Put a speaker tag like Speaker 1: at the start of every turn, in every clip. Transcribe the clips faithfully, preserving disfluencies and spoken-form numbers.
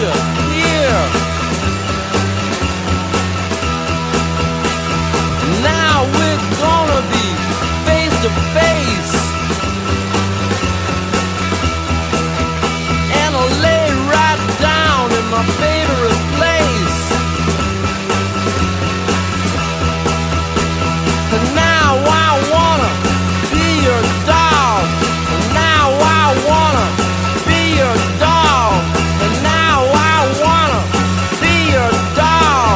Speaker 1: you here. Now we're gonna be face to face, and I'll lay right down in my favorite place. And now I wanna be your dog. And now I wanna be your dog. And now I wanna be your dog.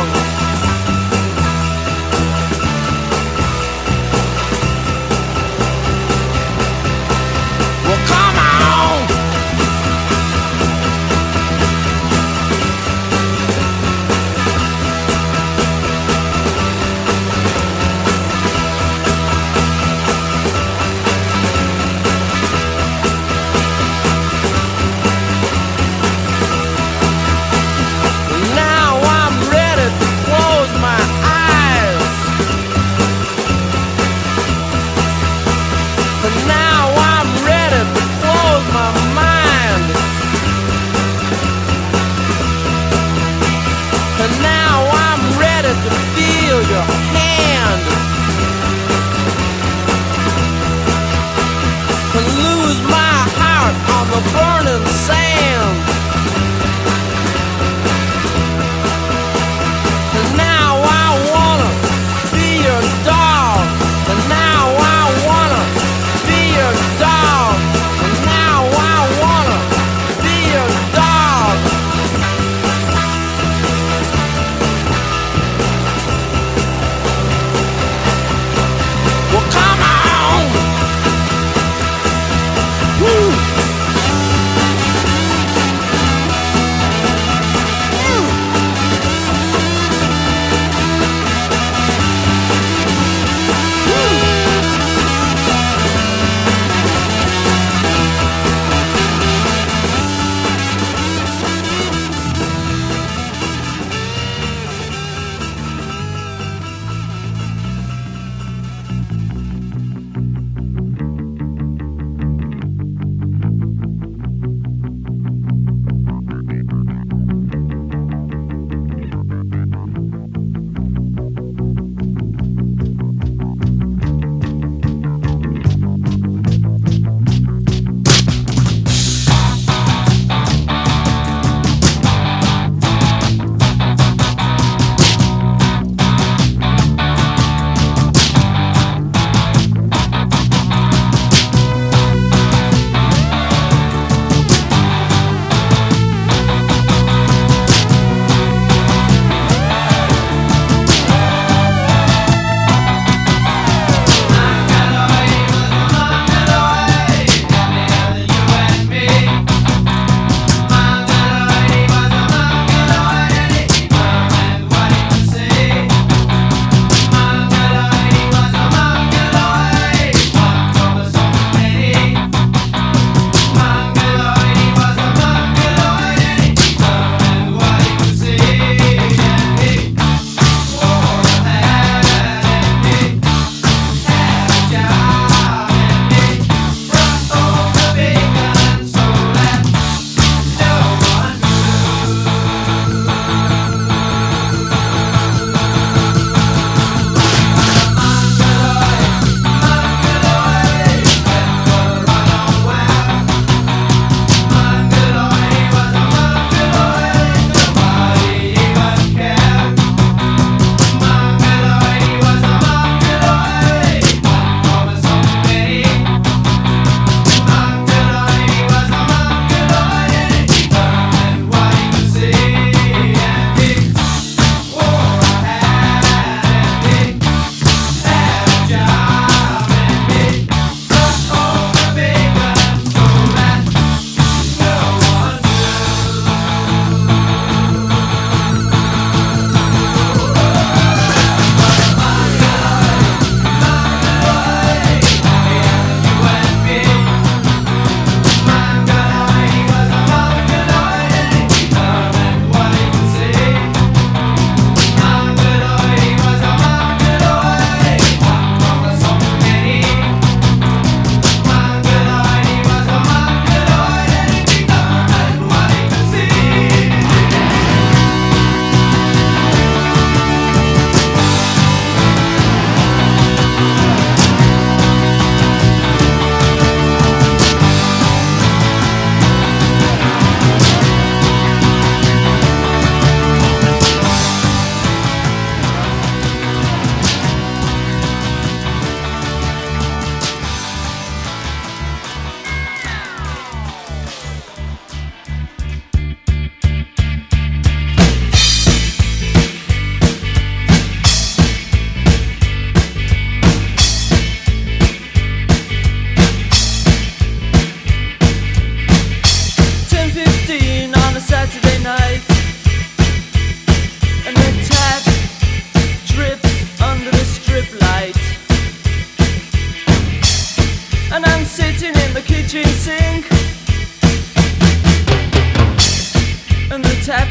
Speaker 1: Well, come on.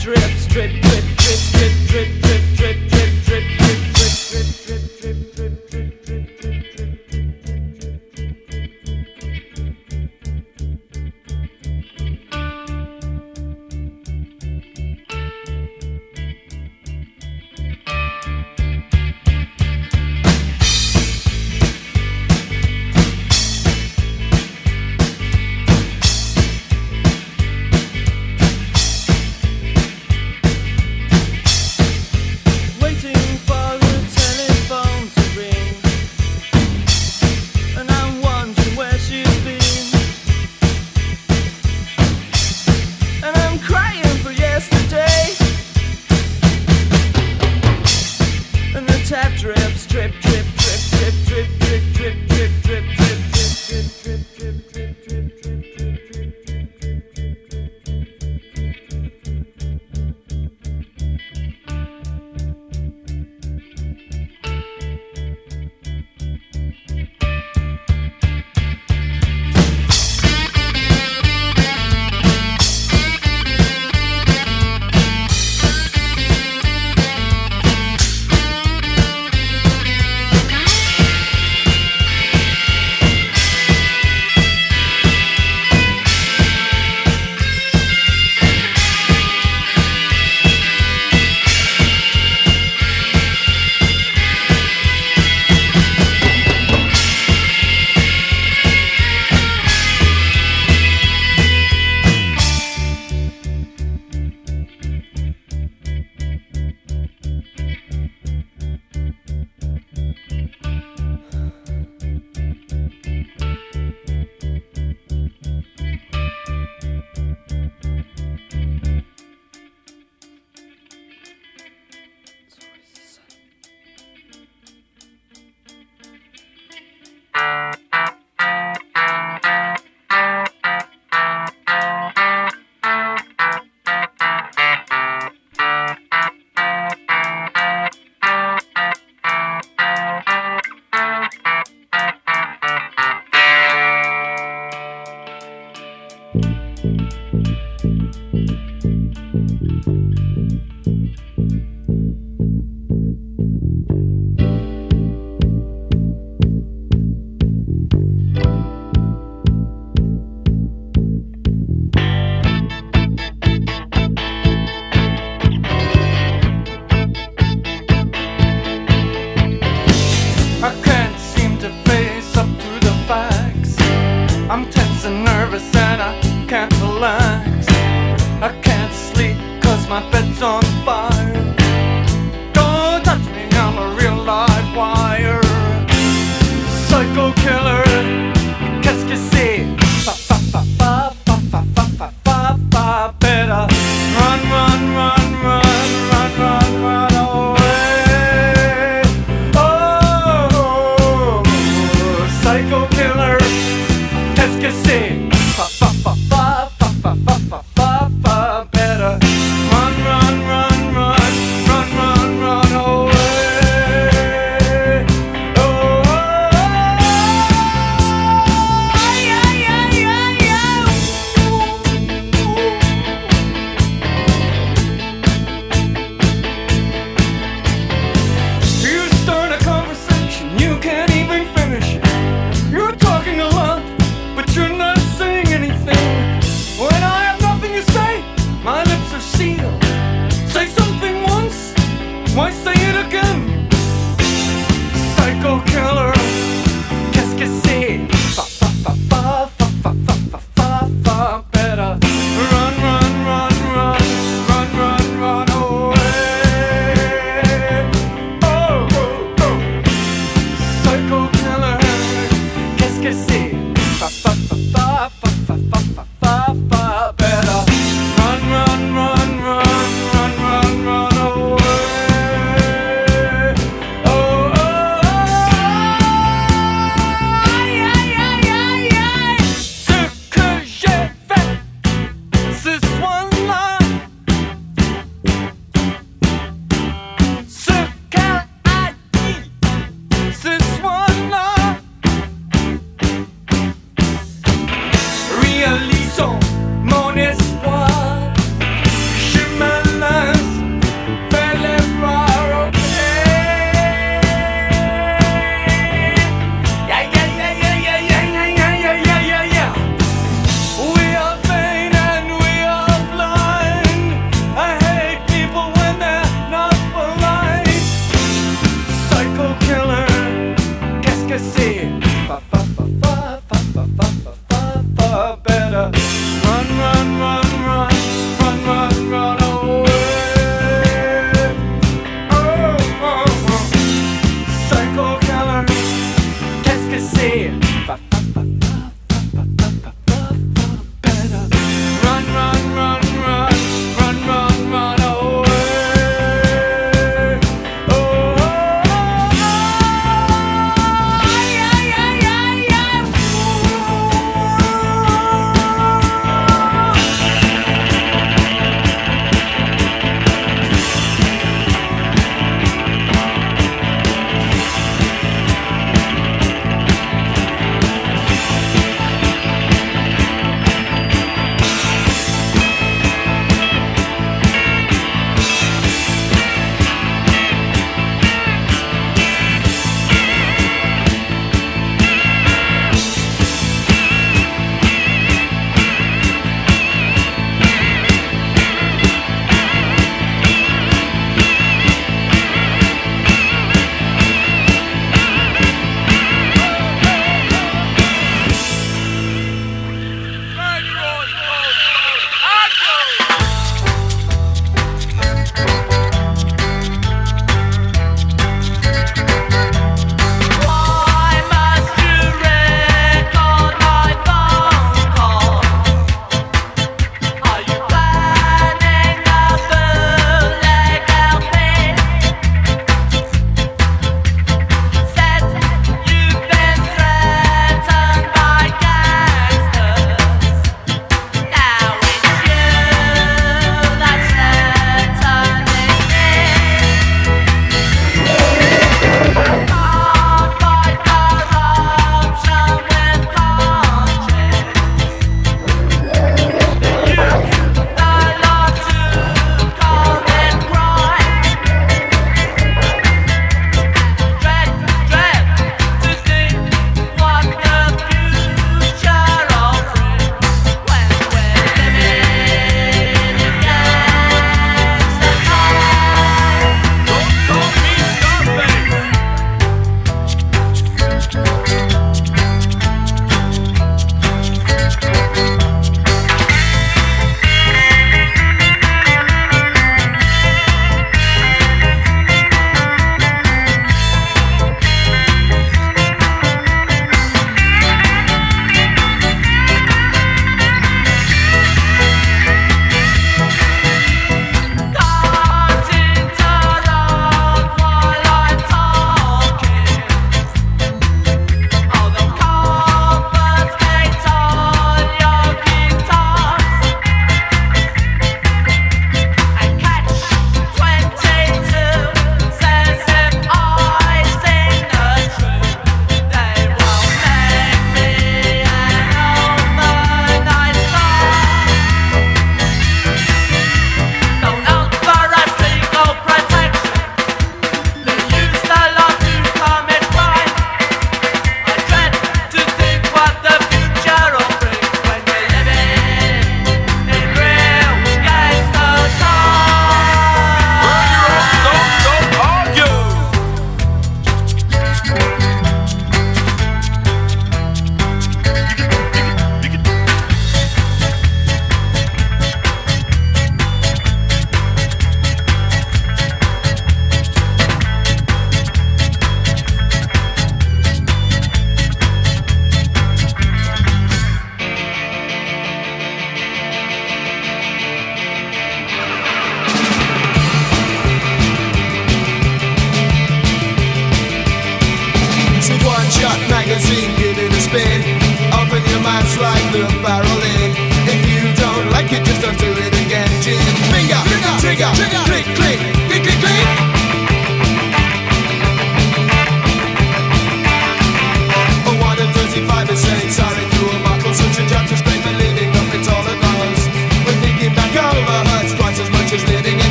Speaker 1: drips, drip, drip, drip, drip, drip, drip, drip, drip, drip, drip, drip, drip, drip, drip, drip, drip, drip, drip, drip. Tap drips, drip, drip, drip, drip, drip, drip, drip, drip, drip, drip, drip, drip, drip, drip, drip, drip,
Speaker 2: Better run, run, run, run, run, run away.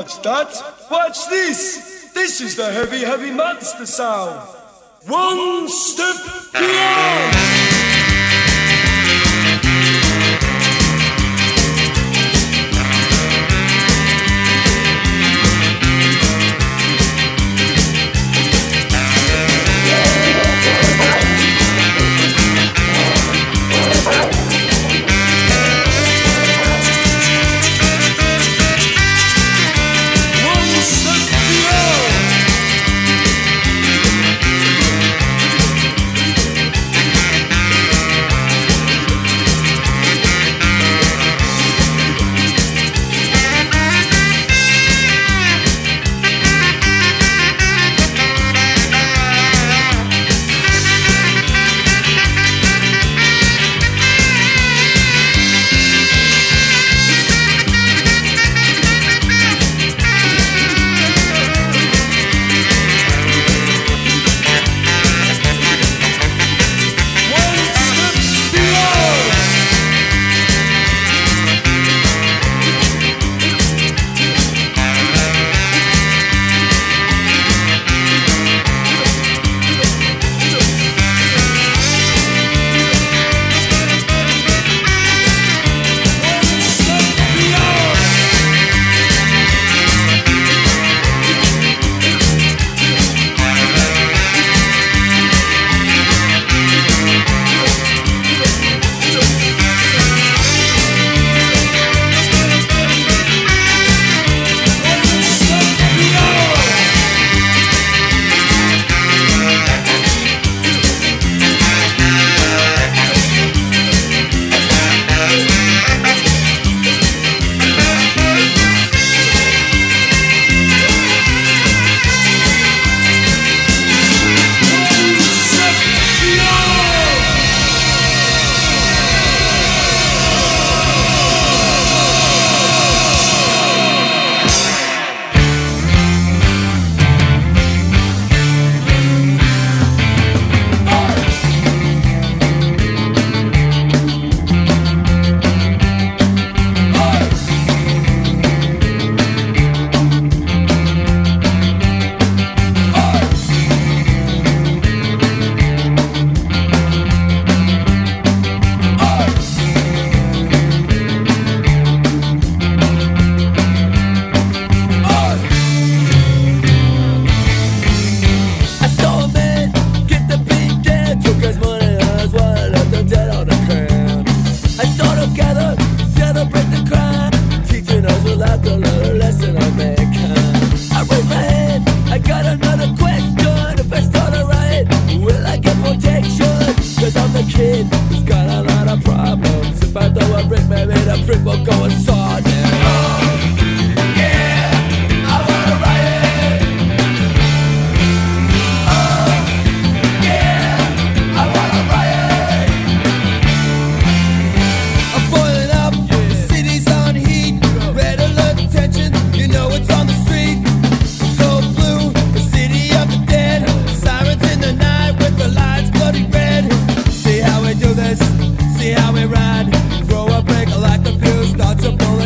Speaker 2: watch that. Watch this. This is the heavy, heavy monster sound. One step beyond.
Speaker 3: See how we ride, throw a break like the fuse starts to blow.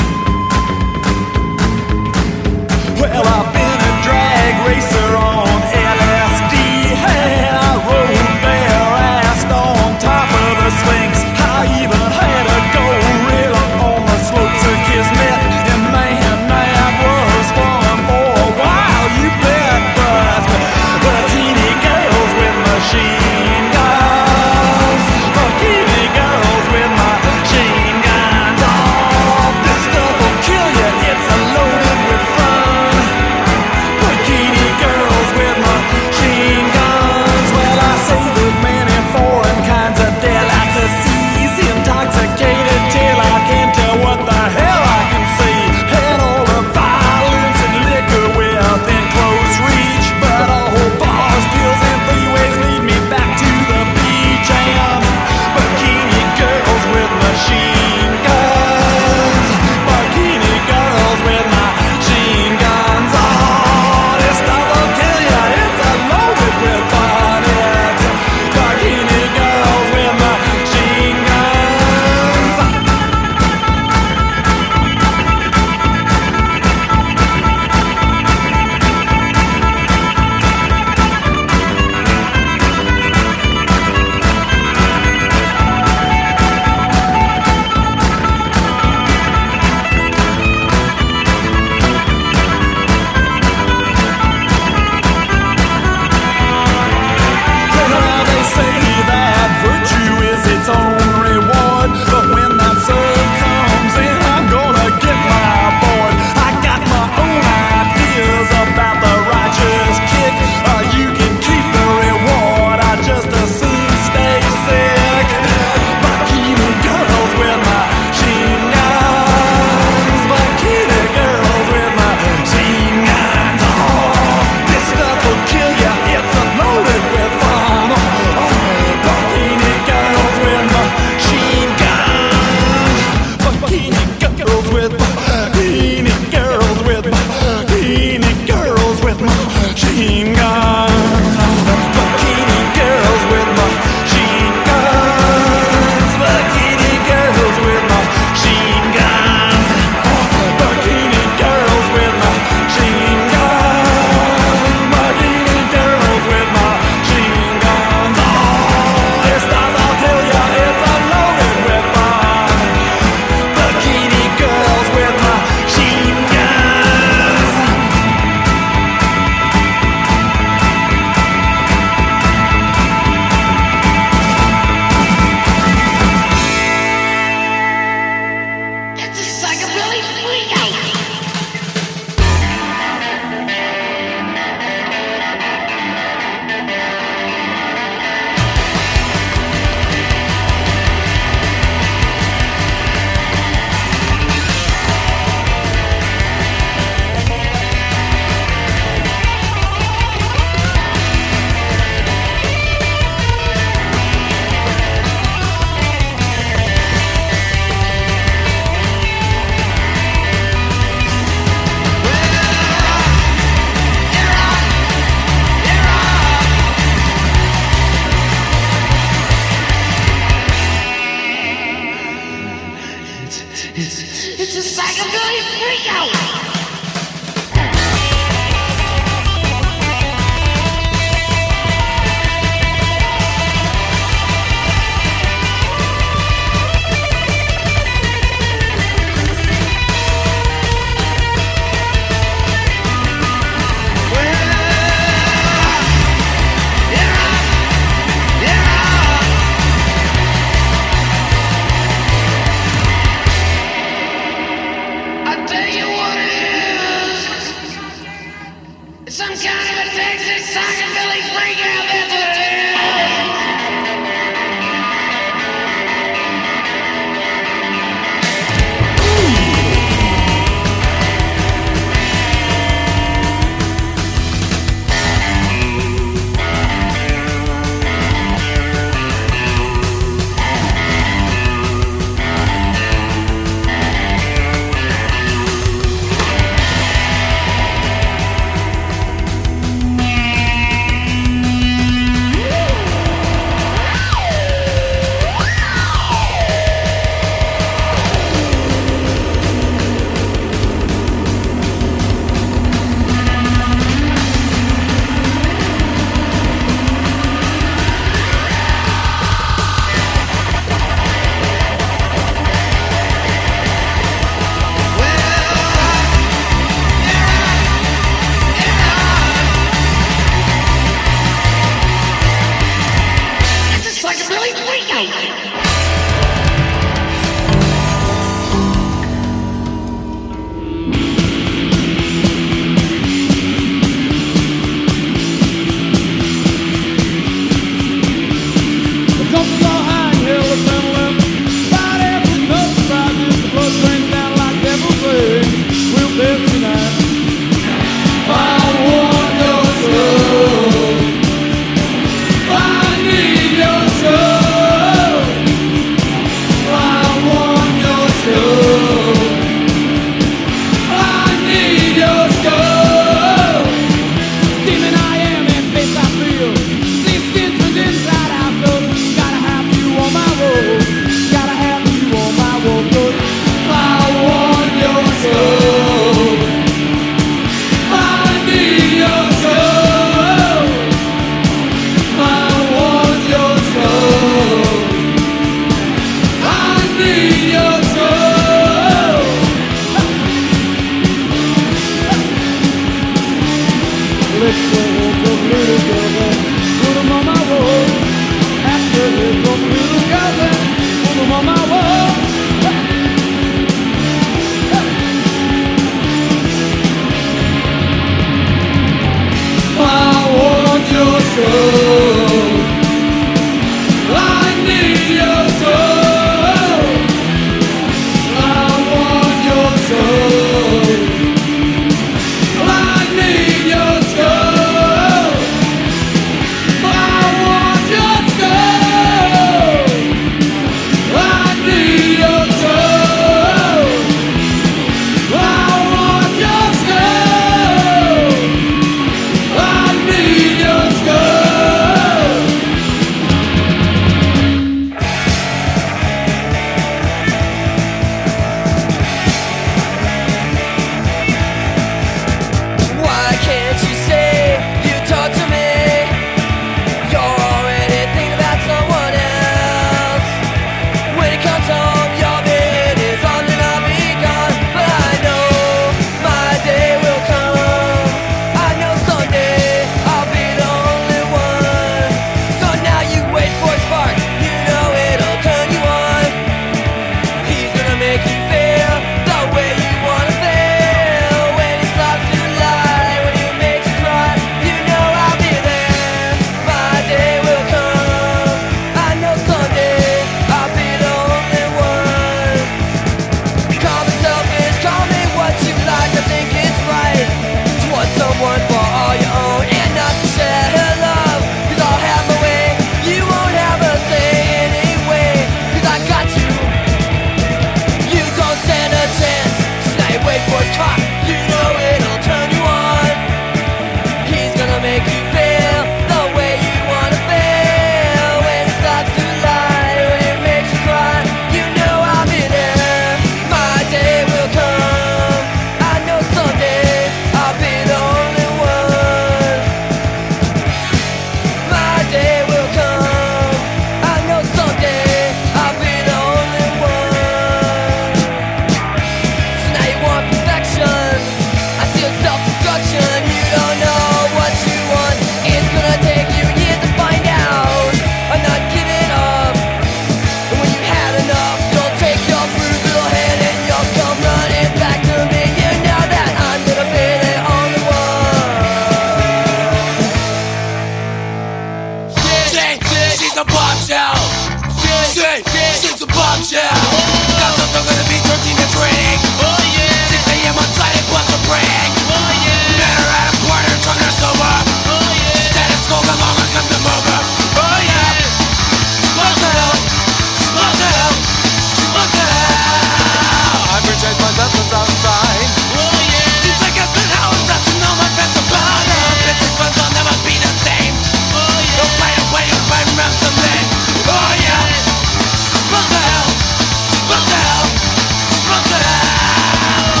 Speaker 3: shit, shit's a bombshell. Got something gonna be thirteen to drink. six a.m. on Friday, plus a break. Met her at a corner, drunk and sober. Said it's go along and come to move her. Oh yeah, what the hell? What the hell? What the hell?
Speaker 1: I've rejected myself a thousand times.
Speaker 3: Seems like I've been out enough to know my best about her. Bitches ones will never be the same. Don't play, don't play, don't play, remember something. Oh yeah, what the hell? What the hell? What the hell?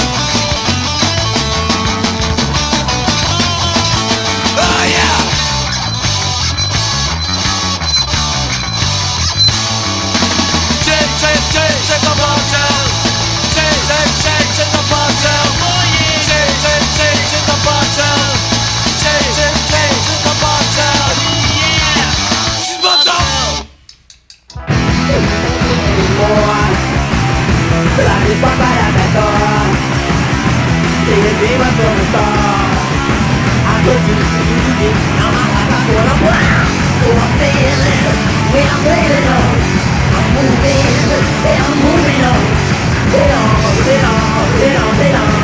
Speaker 3: Oh yeah.
Speaker 1: Shake, shake, shake, shake the motel. Shake, shake, shake, shake the motel. Shake, shake, shake, shake the motel. Shake, shake, shake, shake the motel.
Speaker 3: She's bumped up.
Speaker 4: Till I just walk right out that door. See the dream up from the start. I put you to the now my life I put up wild. So I'm feeling, when I'm feeling on. I'm moving, and I'm moving on. Sit on, sit on, sit on, sit on.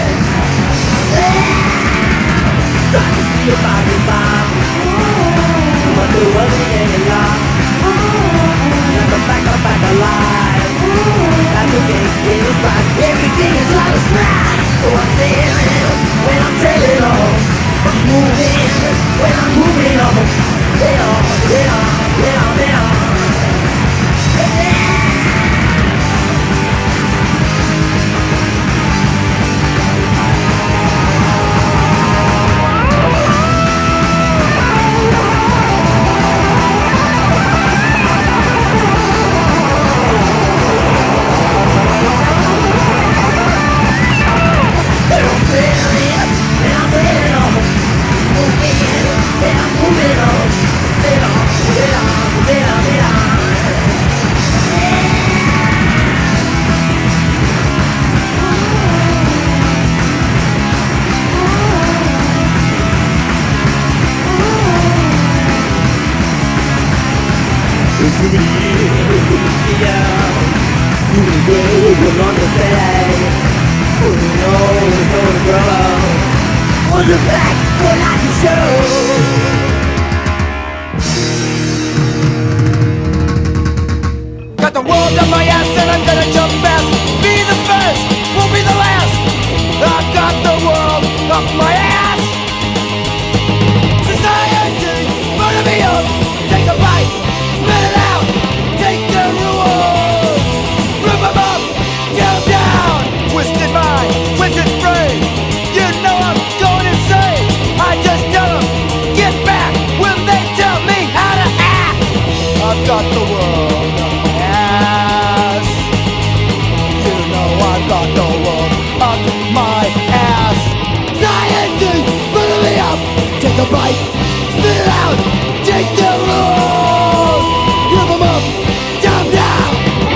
Speaker 4: Try to see if I can find. But the world ain't enough. Never back up, back alive. That's okay, it's right. Everything is like a stride. So I'm sailing when I'm sailing on. I'm moving when I'm moving on. Sail on, sail on, sail on, sail on. The fact what I can show.
Speaker 1: Got the world on my ass and I'm gonna jump fast. Be the first, won't be the last. I've got the world up my ass. Society, murder me up. Take a bite, spit it out. Take the rules, rip them up, down, down. Twisted mind, twisted brain. You know I'm going insane. I just tell them, get back when they tell me how to act. I've got the world up my ass. You know I've got the world up my ass. Society, murder me up. Take a bite, spit it out. Take the rules, rip them up, down, down.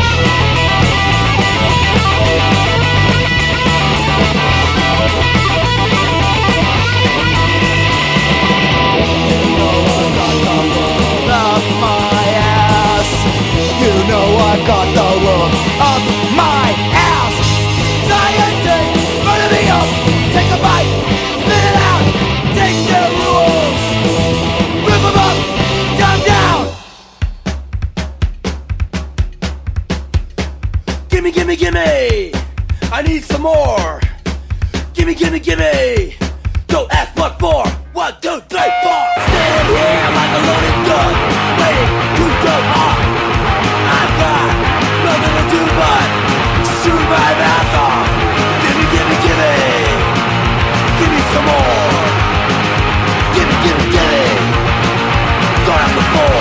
Speaker 1: Up my ass. You know I've got the world up my ass. Society, murder me up. Take a bite, spit it out. Take the rules, rip them up, down, down. Gimme, gimme, gimme. I need some more. Gimme, gimme, gimme. Don't ask what for. One, two, three, four. Standing here like a loaded gun, waiting to go off. I've got nothing to do but shoot my mouth off. Gimme, gimme, gimme. Gimme some more. Gimme, gimme, gimme. Don't ask what for.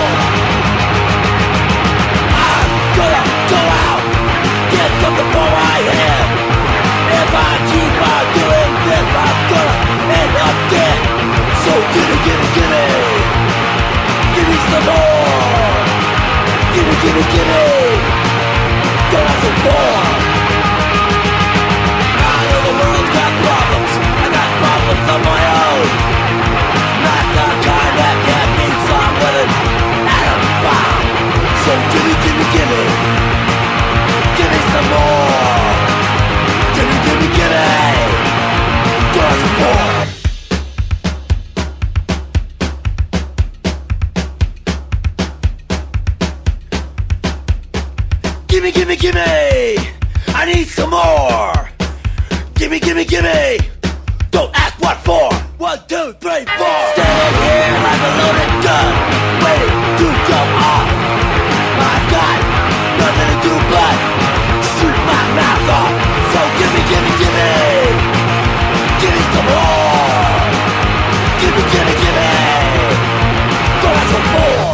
Speaker 1: I'm gonna go out, get something for my head. If I keep on doing this, I'm gonna end up dead. So gimme, gimme, gimme. Gimme some more. Gimme, gimme, gimme. Don't ask for more. I know the world's got problems. I got problems of my own. Not the kind that can be solved with an atom bomb. So gimme, gimme.
Speaker 3: Gimme, gimme, gimme! I need some more! Gimme, gimme, gimme! Don't ask what for! One, two, three, four! Standing here like a loaded gun, waiting to jump off! I've got nothing to do but shoot my mouth off! So gimme, gimme, gimme! Gimme some more! Gimme, gimme, gimme! Don't ask what for!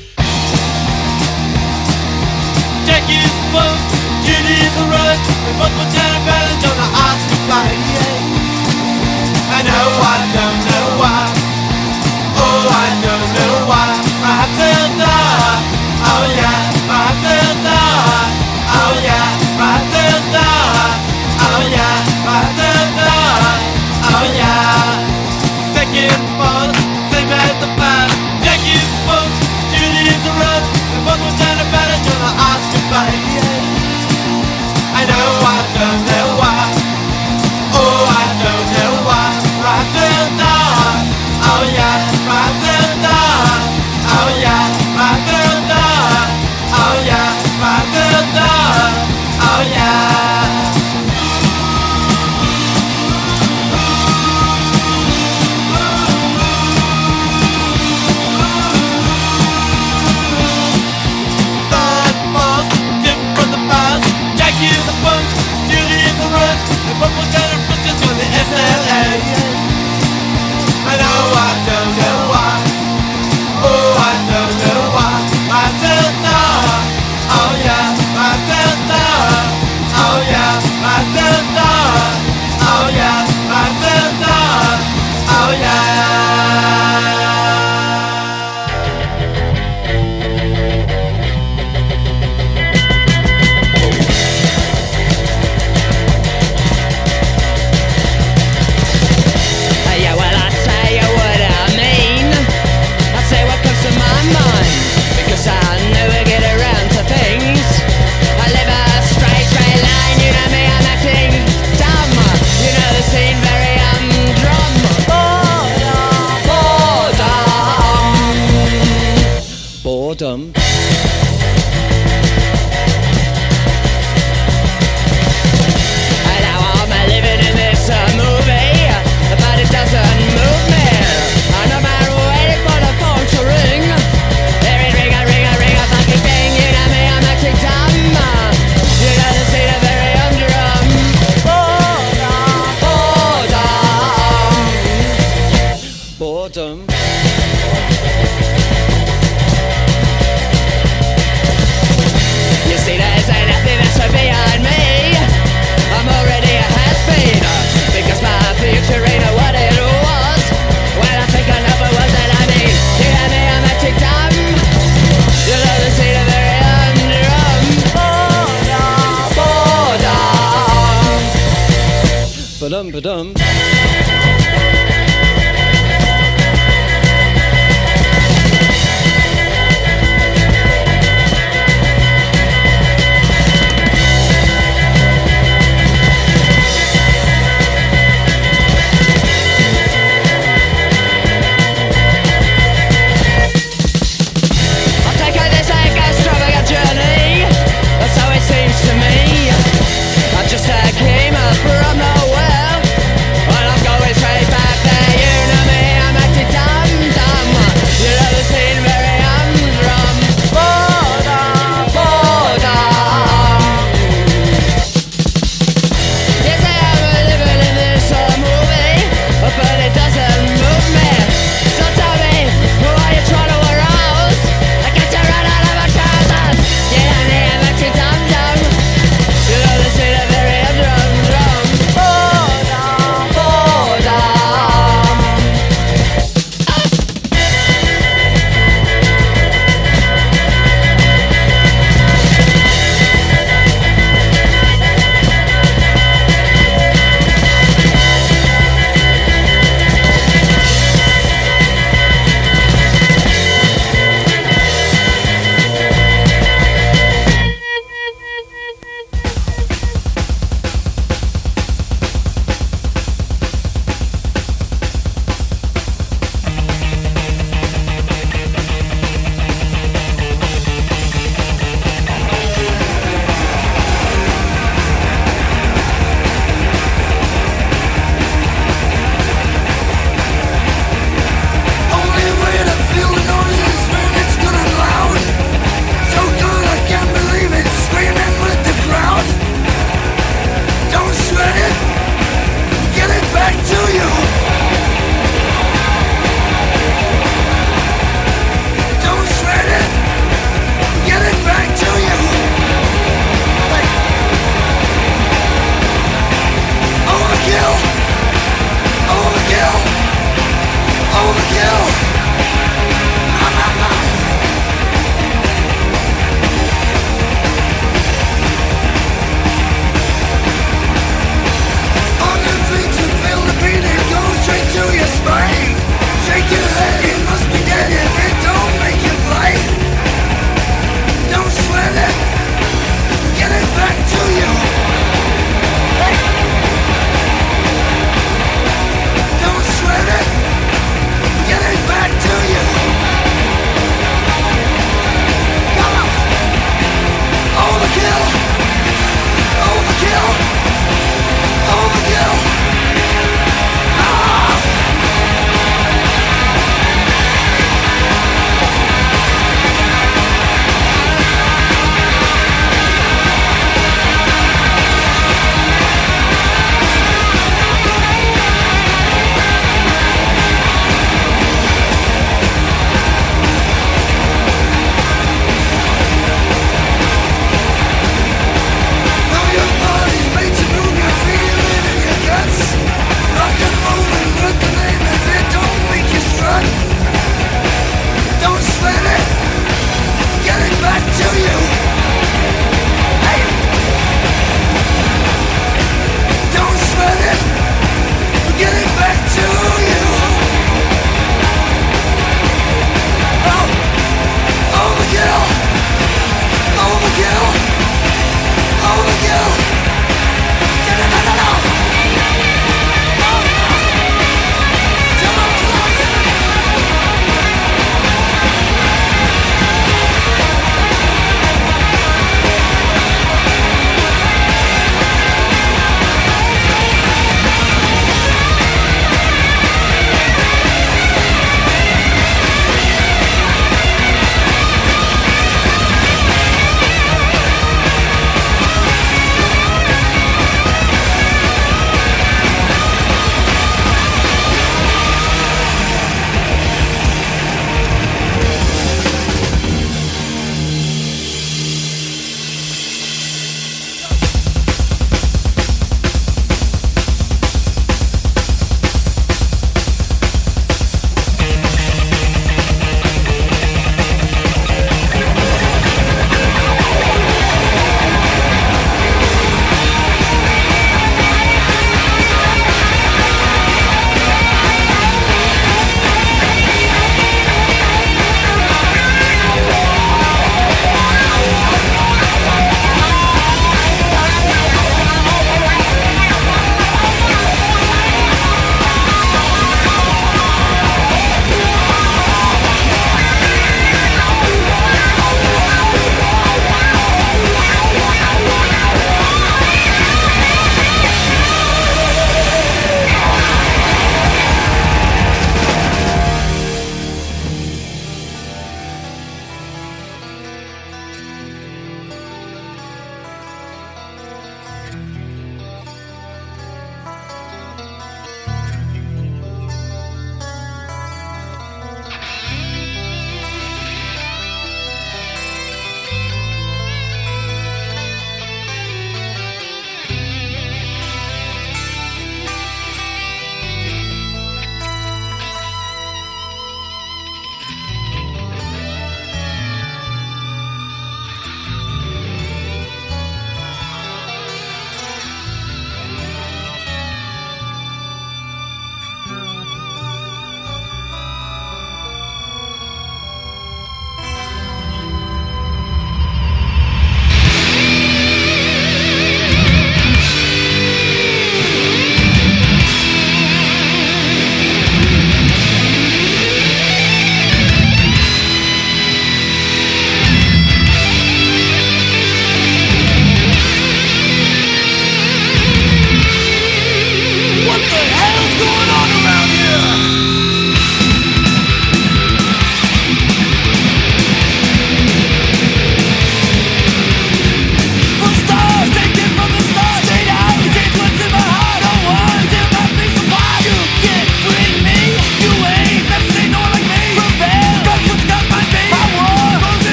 Speaker 5: Jackie's boat, Judy's a run. We both put down a balance on the Oscar fight. I know I don't know why. Oh, I don't know why. My heart will die. Oh yeah, my heart will die. Oh yeah, my heart will die. Oh yeah, my heart will die. Oh yeah. Second ball, same as the past. Jackie's boat, Judy's a run. We both put down a balance on the Oscar fight. I know I don't know why. Oh, I don't know why. Right till dawn. Oh yeah, right till dawn. Oh yeah, right till dawn. Oh yeah, right till dawn. Oh yeah. Thought falls, tip from the past. Jackie the boat, Judy in the run. The boat was down and pushes on the S L A. I know I don't know why. Oh, I don't know why. Myself down. Oh yeah, myself down. Oh yeah, myself down. Oh yeah, myself down. Oh yeah.
Speaker 6: Yeah, well, I say what I mean. I say what comes to my mind, because I never get around to things. I live a straight, straight line, you know me, I'm acting dumb. You know the scene very humdrum. Boredom, boredom. Boredom. And now I'm living in this uh, movie, but it doesn't move me. And no matter waiting for the phone to ring, there is ring a ring a ring a fucking thing. You know me, I'm acting dumb. You know the scene of very humdrum. Boredom, boredom, boredom. You see, there's nothing that's so beyond me. I'm already a has-been, because my future ain't what it was. When I think I know what was that I mean. You hear me, I'm acting dumb. You know the scene of very humdrum. Boredom, boredom. Ba-dum, ba-dum. I've taken this like extravagant journey, so it seems to me. I just uh, came up from nowhere.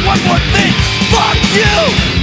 Speaker 3: one more thing. Fuck you!